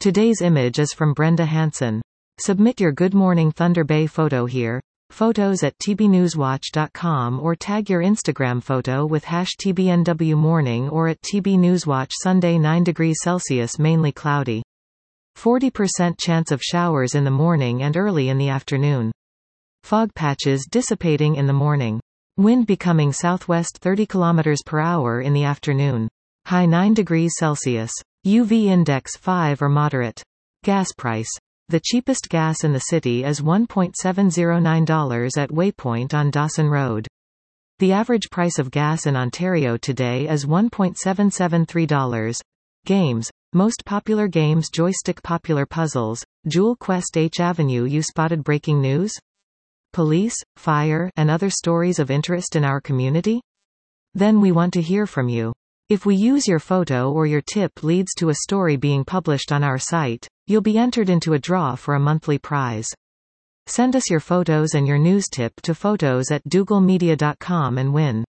Today's image is from Brenda Hansen. Submit your Good Morning Thunder Bay photo here. Photos at tbnewswatch.com or tag your Instagram photo with #TBNWMorning or at TBNewsWatch. Sunday 9 degrees Celsius, mainly cloudy. 40% chance of showers in the morning and early in the afternoon. Fog patches dissipating in the morning. Wind becoming southwest 30 km per hour in the afternoon. High 9 degrees Celsius. UV index 5 or moderate. Gas price. The cheapest gas in the city is $1.709 at Waypoint on Dawson Road. The average price of gas in Ontario today is $1.773. Games. Most popular games: joystick. Popular puzzles: Jewel Quest. H Avenue. You spotted breaking news? Police, fire, and other stories of interest in our community? Then we want to hear from you. If we use your photo or your tip leads to a story being published on our site, you'll be entered into a draw for a monthly prize. Send us your photos and your news tip to photos@dougalmedia.com and win.